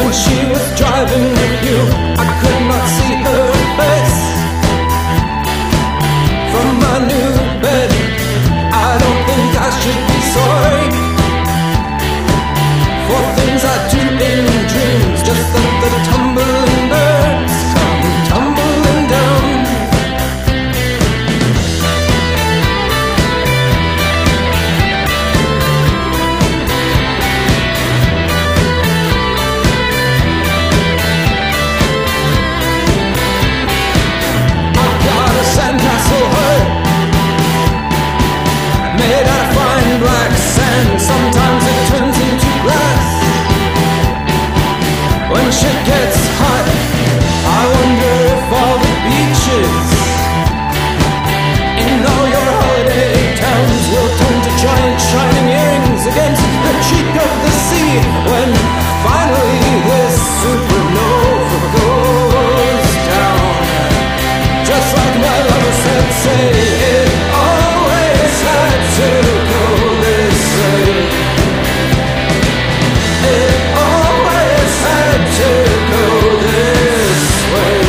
when she was driving with you. I could not see her face from my new bed. I don't think I should be sorry for things I do in dreams. Just that the tumbling birds come tumbling down. I've got a sandcastle hut made out of fine black sand. Sometimes it turns into glass. When shit gets hot, I wonder if all the beaches in all your holiday towns will turn to giant shining earrings against the cheek of the sea when finally this supernova goes down. Just like my lover said, say it always had to go this way. It always had to go this way.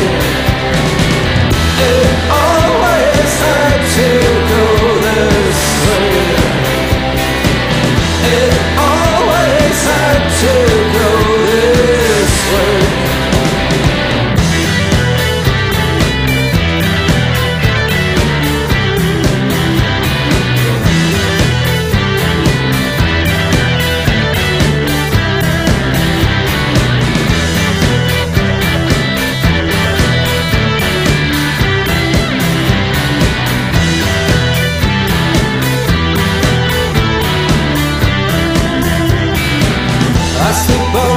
It always had to go this way. It always had to go this way. I sleep